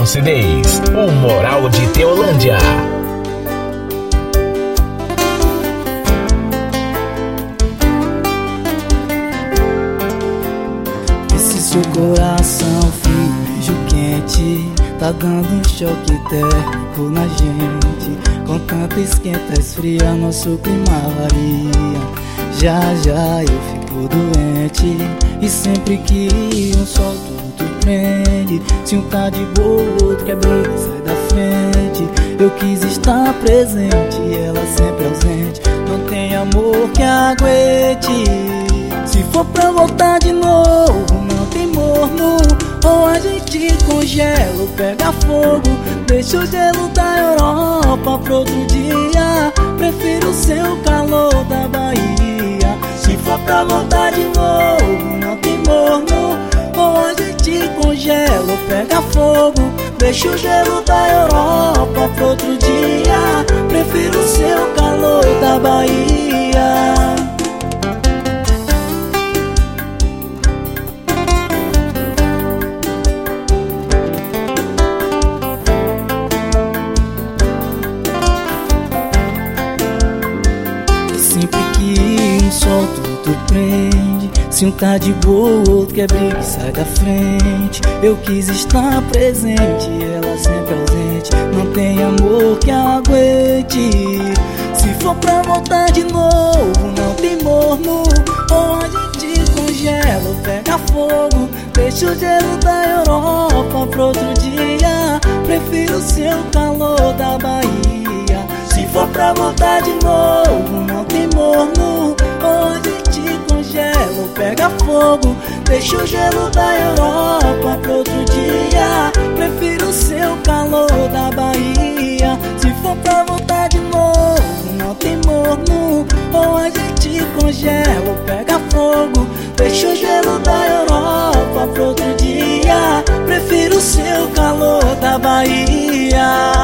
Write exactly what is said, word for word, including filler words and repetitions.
C Ds, o Moral de Teolândia. Esse seu coração frio, beijo quente, tá dando um choque térmico na gente. Com tanta esquenta, esfria, nosso clima varia. Já, já eu fico doente, e sempre que um solto, outro prende. Se um tá de boa, o outro quer briga, sai da frente. Eu quis estar presente, ela sempre ausente. Não tem amor que aguente. Se for pra voltar de novo, não tem morno. Ou a gente congela ou pega fogo. Deixa o gelo da Europa pro outro dia. Prefiro o seu calor da Bahia. Se for pra voltar de novo, não tem morno. Ou a gente congela ou pega fogo. Deixa o gelo da Europa pro outro dia. Prefiro o seu calor da Bahia. Sempre que um solta, o outro prende. Se um tá de boa, o outro quer briga e sai da frente. Eu quis estar presente, ela sempre ausente. Não tem amor que aguente. Se for pra voltar de novo, não tem morno. Ou a gente congela ou pega fogo. Deixa o gelo da Europa pro outro dia. Prefiro o seu calor da Bahia. Se for pra voltar de novo, não tem morno. Ou a gente congela ou pega fogo. Deixa o gelo da Europa pro outro dia. Prefiro o seu calor da Bahia. Se for pra voltar de novo, não tem morno. Ou a gente congela ou pega fogo. Deixa o gelo da Europa pro outro dia. Prefiro o seu calor da Bahia.